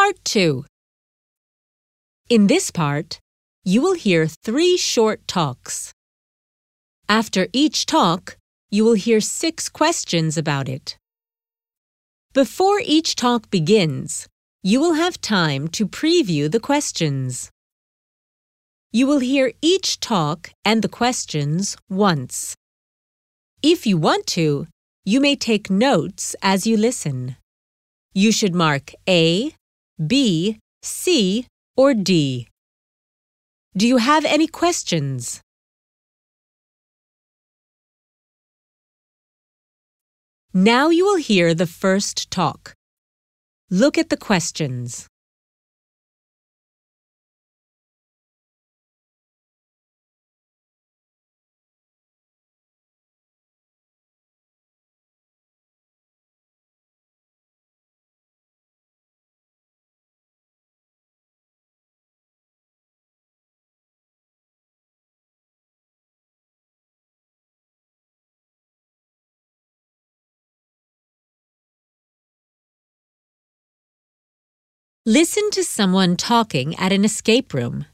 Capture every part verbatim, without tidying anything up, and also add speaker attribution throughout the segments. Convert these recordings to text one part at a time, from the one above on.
Speaker 1: Part two. In this part, you will hear three short talks. After each talk, you will hear six questions about it. Before each talk begins, you will have time to preview the questions. You will hear each talk and the questions once. If you want to, you may take notes as you listen. You should mark A, B, C, or D. Do you have any questions? Now you will hear the first talk. Look at the questions. Listen to someone talking at an escape room.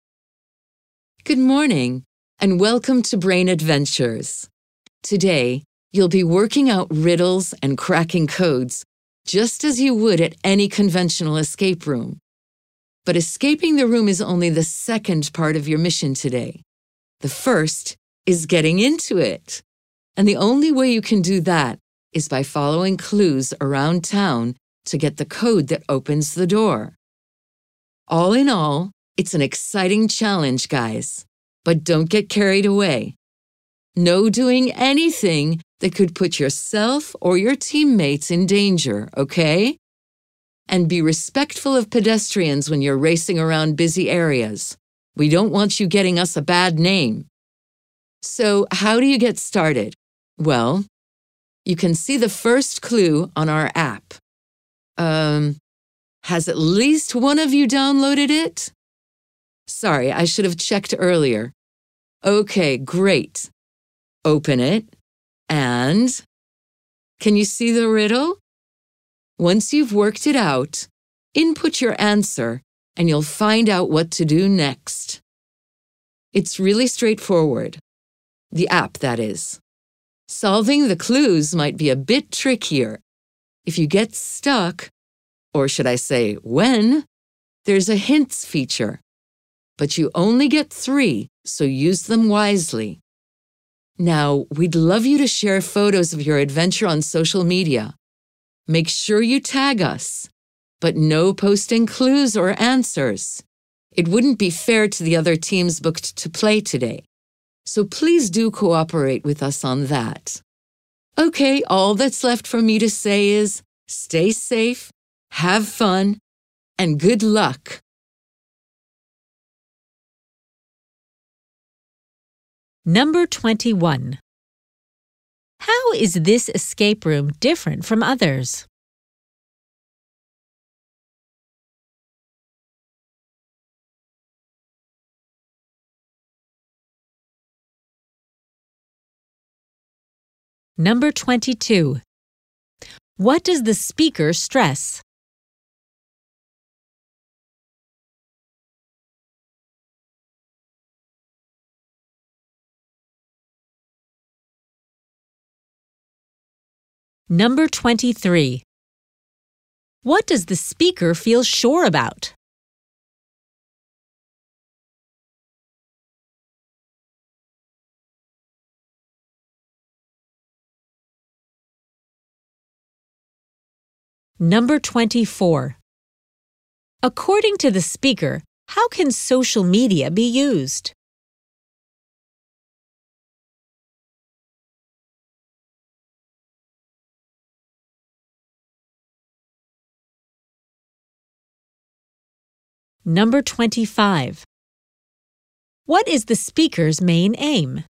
Speaker 2: Good morning, and welcome to Brain Adventures. Today, you'll be working out riddles and cracking codes just as you would at any conventional escape room. But escaping the room is only the second part of your mission today. The first is getting into it. And the only way you can do that is by following clues around town to get the code that opens the door. All in all, it's an exciting challenge, guys. But don't get carried away. No doing anything that could put yourself or your teammates in danger, okay? And be respectful of pedestrians when you're racing around busy areas. We don't want you getting us a bad name. So, how do you get started? Well, you can see the first clue on our app. Um, has at least one of you downloaded it? Sorry, I should have checked earlier. Okay, great. Open it, and can you see the riddle? Once you've worked it out, input your answer, and you'll find out what to do next. It's really straightforward. The app, that is. Solving the clues might be a bit trickier. If you get stuck, or should I say when, there's a hints feature. But you only get three, so use them wisely. Now, we'd love you to share photos of your adventure on social media. Make sure you tag us, but no posting clues or answers. It wouldn't be fair to the other teams booked to play today. So please do cooperate with us on that. Okay, all that's left for me to say is stay safe, have fun, and good luck.
Speaker 1: Number twenty-one. How is this escape room different from others? Number twenty-two. What does the speaker stress? Number twenty-three. What does the speaker feel sure about? Number twenty-four. According to the speaker, how can social media be used? Number twenty-five. What is the speaker's main aim?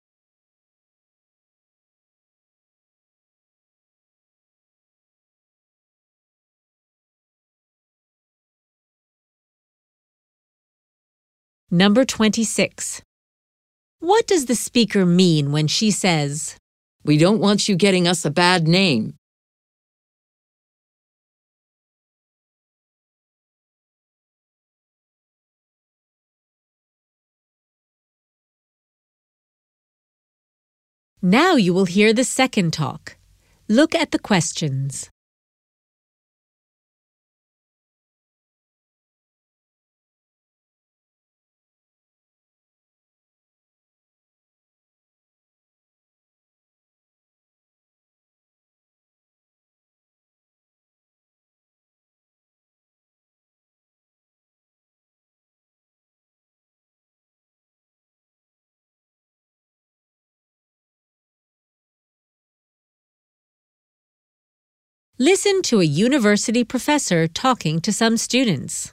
Speaker 1: Number twenty-six. What does the speaker mean when she says,
Speaker 2: "We don't want you getting us a bad name"?
Speaker 1: Now you will hear the second talk. Look at the questions. Listen to a university professor talking to some students.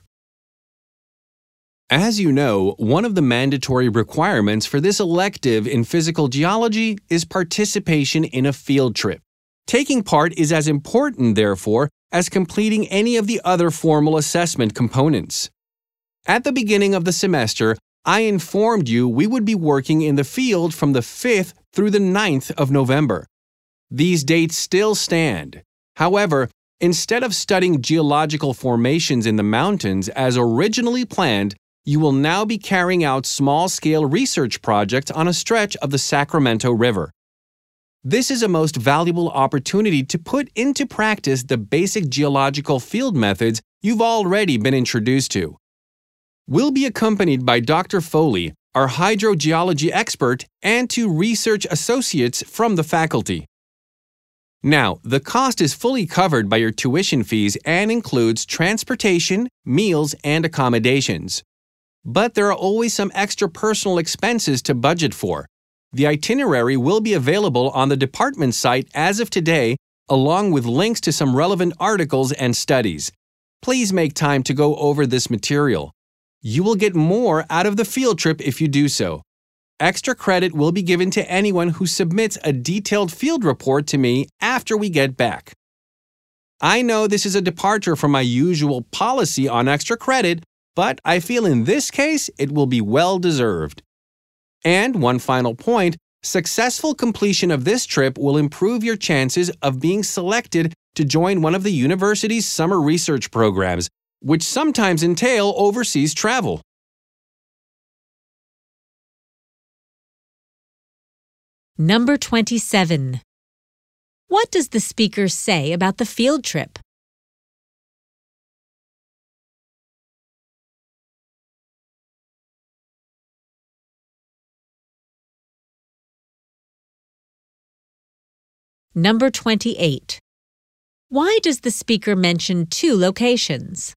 Speaker 3: As you know, one of the mandatory requirements for this elective in physical geology is participation in a field trip. Taking part is as important, therefore, as completing any of the other formal assessment components. At the beginning of the semester, I informed you we would be working in the field from the fifth through the ninth of November. These dates still stand. However, instead of studying geological formations in the mountains as originally planned, you will now be carrying out small-scale research projects on a stretch of the Sacramento River. This is a most valuable opportunity to put into practice the basic geological field methods you've already been introduced to. We'll be accompanied by Doctor Foley, our hydrogeology expert, and two research associates from the faculty. Now, the cost is fully covered by your tuition fees and includes transportation, meals, and accommodations. But there are always some extra personal expenses to budget for. The itinerary will be available on the department site as of today, along with links to some relevant articles and studies. Please make time to go over this material. You will get more out of the field trip if you do so. Extra credit will be given to anyone who submits a detailed field report to me after we get back. I know this is a departure from my usual policy on extra credit, but I feel in this case it will be well deserved. And one final point, successful completion of this trip will improve your chances of being selected to join one of the university's summer research programs, which sometimes entail overseas travel.
Speaker 1: Number twenty-seven. What does the speaker say about the field trip? Number twenty-eight. Why does the speaker mention two locations?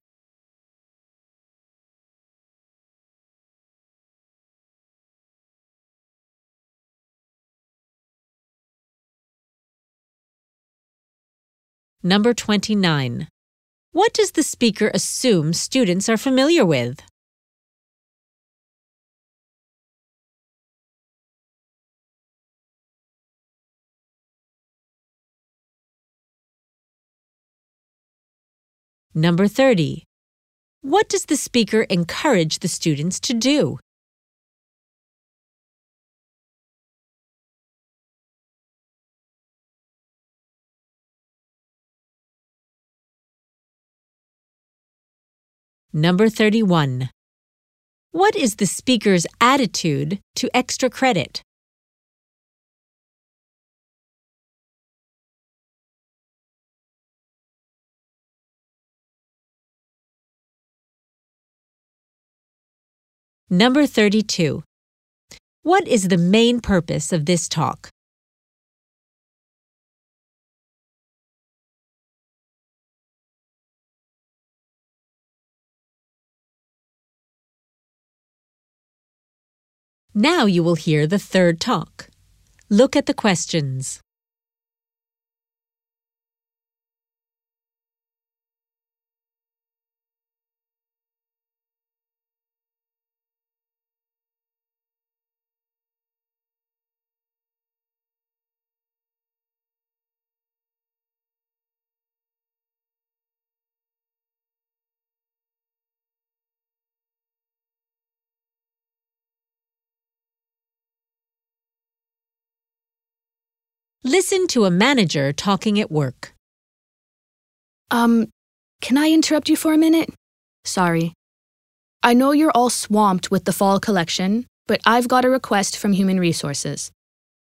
Speaker 1: Number twenty-nine. What does the speaker assume students are familiar with? Number thirty. What does the speaker encourage the students to do? Number thirty-one. What is the speaker's attitude to extra credit? Number thirty-two. What is the main purpose of this talk? Now you will hear the third talk. Look at the questions. Listen to a manager talking at work.
Speaker 4: Um, can I interrupt you for a minute? Sorry. I know you're all swamped with the fall collection, but I've got a request from Human Resources.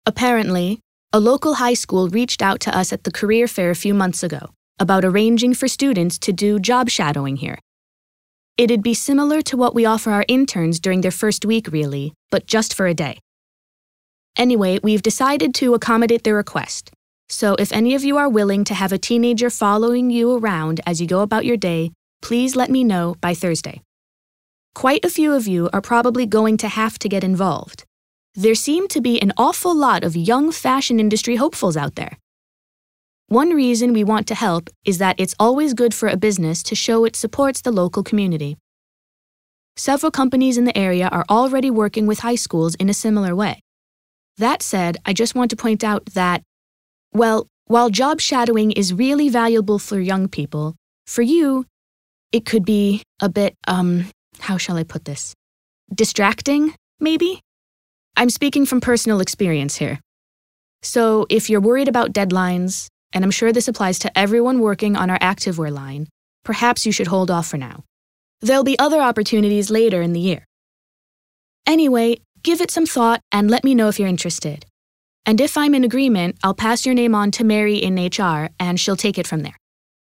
Speaker 4: Apparently, a local high school reached out to us at the career fair a few months ago about arranging for students to do job shadowing here. It'd be similar to what we offer our interns during their first week, really, but just for a day. Anyway, we've decided to accommodate their request. So if any of you are willing to have a teenager following you around as you go about your day, please let me know by Thursday. Quite a few of you are probably going to have to get involved. There seem to be an awful lot of young fashion industry hopefuls out there. One reason we want to help is that it's always good for a business to show it supports the local community. Several companies in the area are already working with high schools in a similar way. That said, I just want to point out that, well, while job shadowing is really valuable for young people, for you, it could be a bit, um, how shall I put this? Distracting, maybe? I'm speaking from personal experience here. So if you're worried about deadlines, and I'm sure this applies to everyone working on our activewear line, perhaps you should hold off for now. There'll be other opportunities later in the year. Anyway, give it some thought and let me know if you're interested. And if I'm in agreement, I'll pass your name on to Mary in H R and she'll take it from there.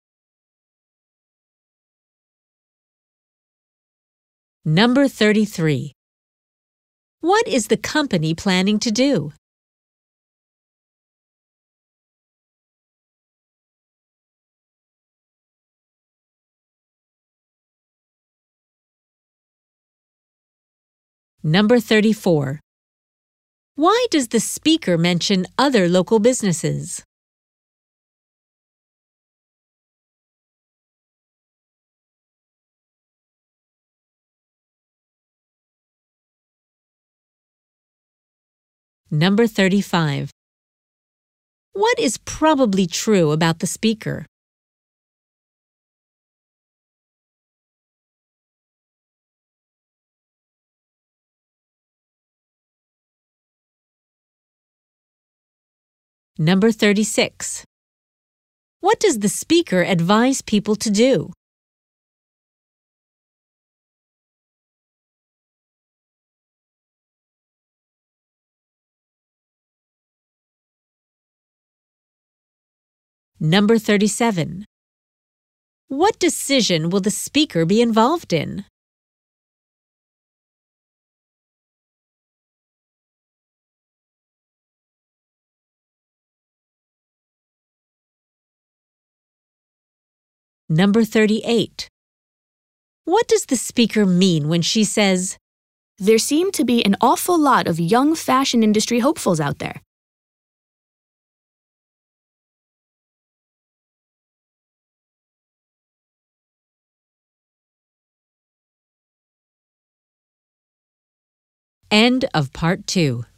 Speaker 1: Number thirty-three. What is the company planning to do? Number thirty-four. Why does the speaker mention other local businesses? Number thirty-five. What is probably true about the speaker? Number thirty-six. What does the speaker advise people to do? Number thirty-seven. What decision will the speaker be involved in? Number thirty-eight. What does the speaker mean when she says,
Speaker 4: there seem to be an awful lot of young fashion industry hopefuls out there?
Speaker 1: End of part two.